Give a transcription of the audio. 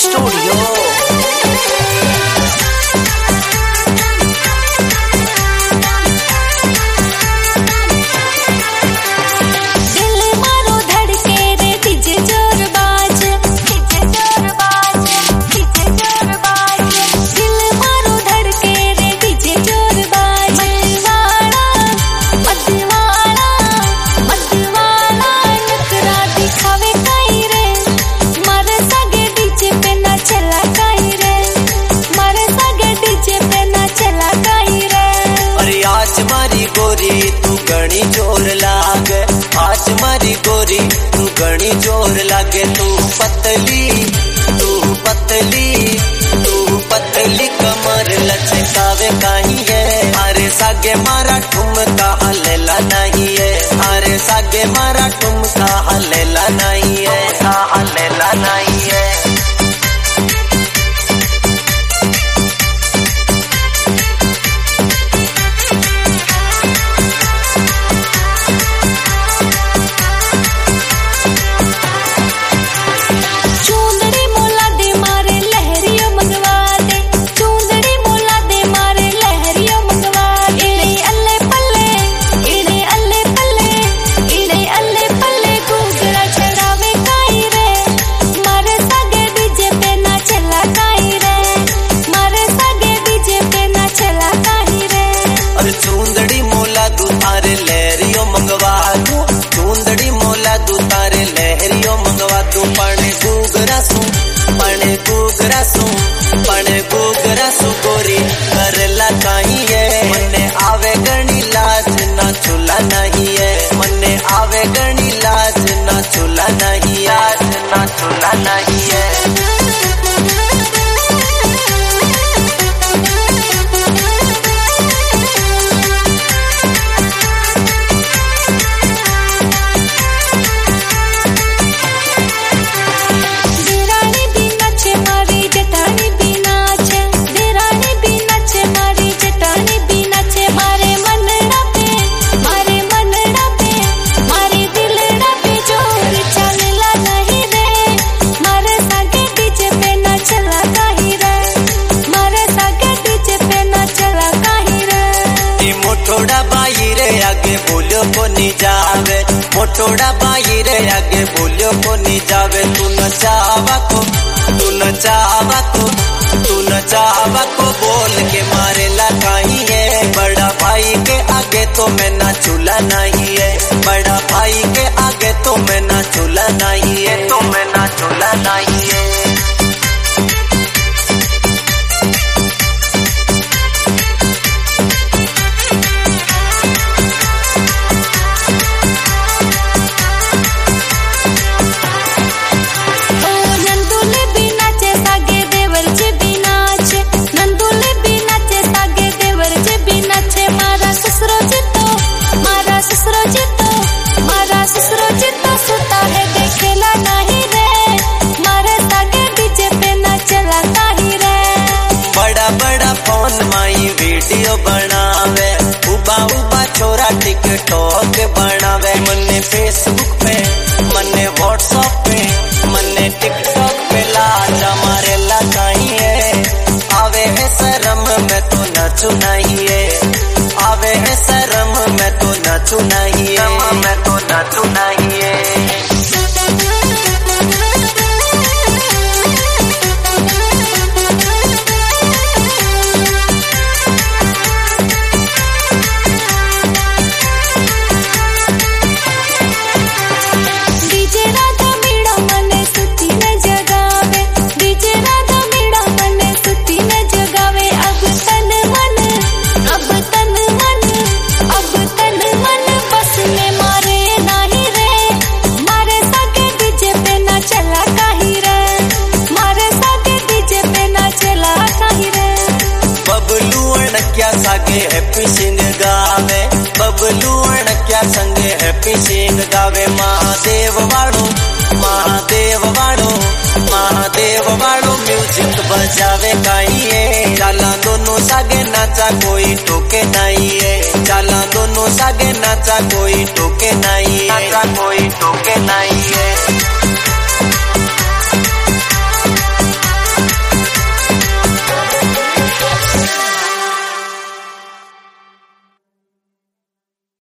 Studio. तू घणी जोर लागे, आज मारी गोरी तू घणी जोर लागे। तू पतली कमर लचकावे काई है। अरे सागे मारा ठुमका हलेला नहीं है। अरे सागे मारा ठुमका हलेला नहीं है। हलेला नहीं है। चूंदड़ी मोला तू तारे लहरियो मंगवा दू। चूंदड़ी मोला तू तारे लहरियो मंगवा दू। पणे गुगरा सू गोरी करला काई है। मने आवे गणी लाज ना चूल्हा नहीं है। मने आवे गणी लाज ना चूल्हा नहीं है। ना चूल्हा नहीं है। मोटोड़ा बाई रे आगे बोलियो को नहीं जावे। मोटोड़ा बाई रे आगे बोलियो को नहीं जावे। तू न चाहवा को बोल के मारे ला काई है। बड़ा भाई के आगे तो मैं ना चूल्हा नहीं है। बड़ा भाई के आगे तो मैं ना चूल्हा नहीं है। तो मैं ना चूल्हा नहीं है। वीडियो बनावे उबा छोरा टिकटॉक बनावे। मने फेसबुक पे, मने व्हाट्सएप पे, मने टिकटॉक पे लाजा मारे ला काई है। आवे है शर्म में तो नचू नहीं है। आवे है शर्म में तो नचू नहीं है। मैं तो नचू नहीं है। सागे हैप्पी सिंह गावे। बबलू अणक्या संगे हैप्पी सिंह गावे। महादेव वाड़ो म्यूजिक बजावे काई है। चाला दोनों सागे नाचा कोई टोके नहीं है। चाला दोनों सागे नाचा कोई टोके नहीं है। नाचा कोई टोके नहीं है।